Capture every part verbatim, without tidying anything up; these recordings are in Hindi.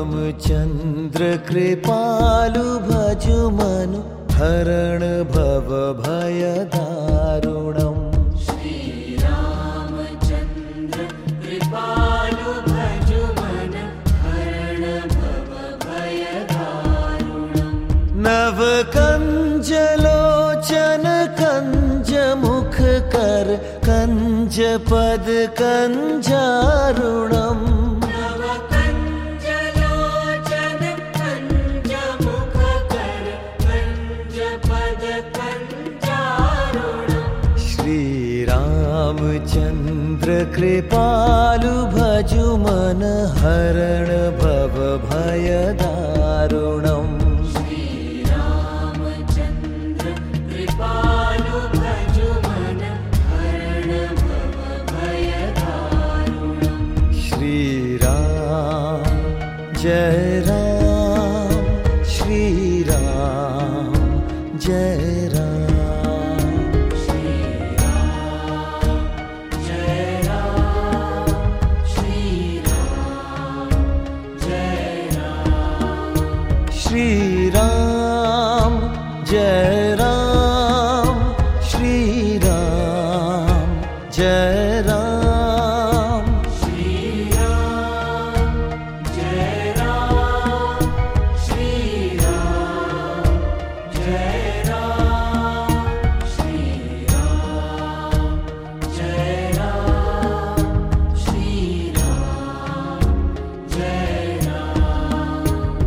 रामचंद्र कृपालु भजु मनु हरण भव भय दारुणम्। श्री रामचंद्र कृपालु भजु मनु हरण भव भय दारुणम्। नव कंज लोचन कंज मुख कर कंज पद कंजारुणम्। नव कंज लोचन कंज मुख कर कंज पद कंजारुणम्। श्री रामचंद्र कृपालु भजु मन हरण भव भय दारुणम्। श्री रामचंद्र कृपालु भजु मन हरण भव भय दारुणम्। श्री राम जय राम श्री राम जय राम। श्री राम जय राम श्री राम जय राम। श्री राम जय राम श्री राम जय राम। श्री राम जय राम श्री राम जय राम। श्री राम जय राम श्री राम जय राम।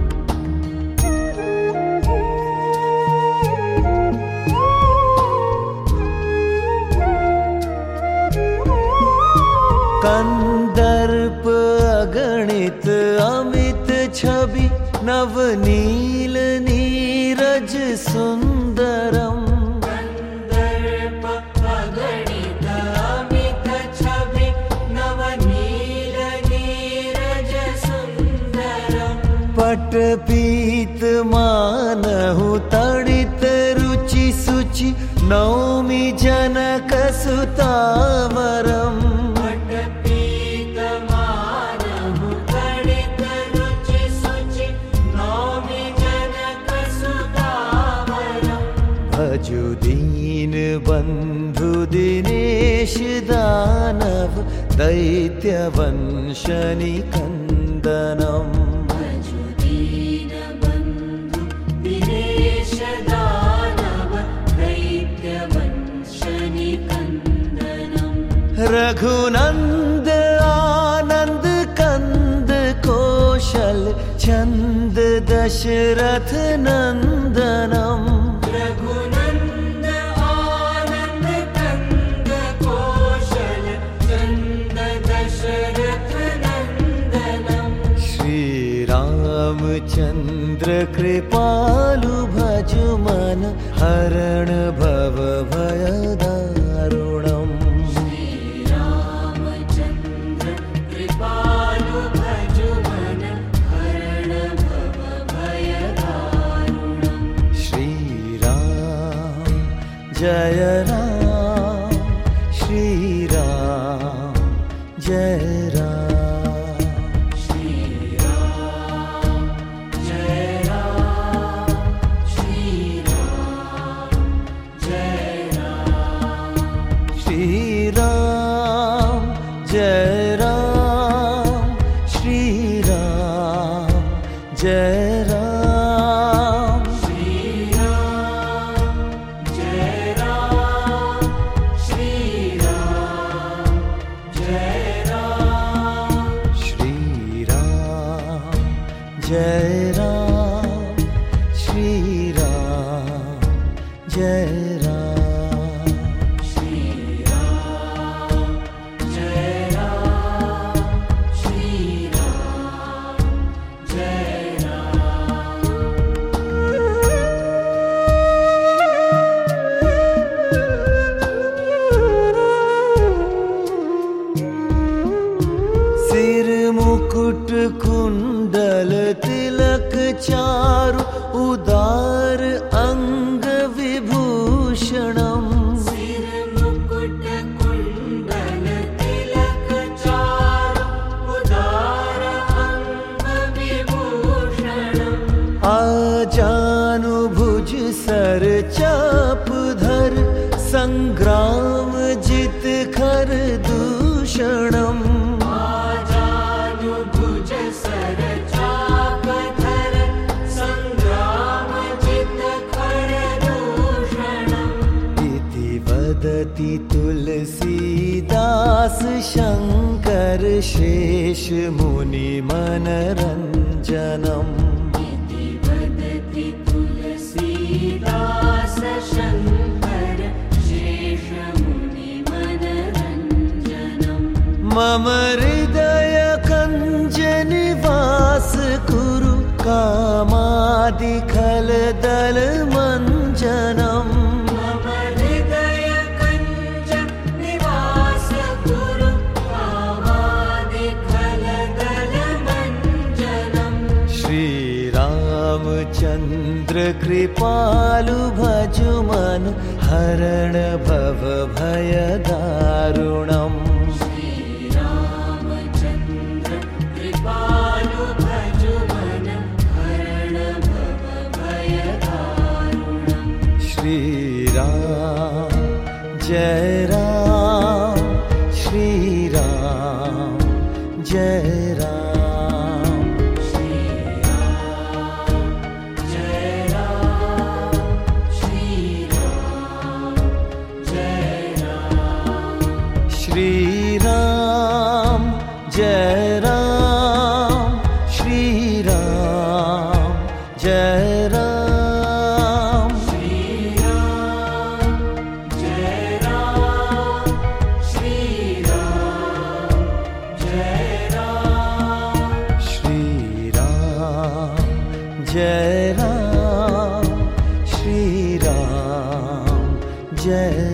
कंदर्प अगणित अमित छवि नवनील नीरज सुंदरम। कंदर्प अगणित अमित छवि नवनील नीरज सुंदरम्। पटपीत मानहु तड़ित रुचि सुचि नौमि जनक सुतावरम्। पटपीत मानहु तड़ित रुचि सुचि नौमि जनक सुतावरम्। भजु दीन बंधु दिनेश दानव दैत्य वंश निकंदनम्। भजु दीन बंधु दिनेश दानव दैत्य वंश निकंदनम्। रघुनंद आनंद कंद कौशल चंद दशरथ नंदनम्। रघुनंद आनंद कंद कौशल चंद दशरथ नंदनम्। श्री रामचंद्र कृपालु भजु मन हरण भव भय दारुणम्। श्री रामचंद्र कृपालु भजु मन हरण भव भय दारुणम्। श्री राम जय राम श्री राम जय राम। श्री राम जय राम श्री राम जय राम। श्री राम जय राम श्री राम जय राम। श्री राम जय राम श्री राम जय राम। श्री राम जय राम श्री राम जय राम। श्री राम जय राम श्री राम जय राम। सिर मुकुट कुंडल तिलक चारु उदार अंग विभूषणम्। सिर मुकुट कुंडल तिलक चारु उदार अंग विभूषणम्। जानुभुज सर चाप धर संग्राम जित खर दूषणम् आजानुभुज सर चाप धर संग्राम जित खर दूषणम् इति वदति तुलसीदास शंकर शेष मुनि मनरंजनम् इति वदति तुलसीदास शंकर शेष मुनि मनरंजनम् मम हृदय कंज निवास कुरु कामादि खल दल मंजनम् मम हृदय कंज निवास कुरु कामादि खल दल मंजनम् श्री रामचंद्र कृपालु भजु मन हरण भव भय दारुणम् श्रीरामचन्द्र कृपालु भजु मन हरण भव भयदारुणम् श्री राम जय राम श्री राम जय राम श्रीराम जय राम श्रीराम जय राम श्री राम जय राम श्री राम जय राम श्रीराम जय राम श्रीराम जय राम श्री राम जय राम श्री राम जय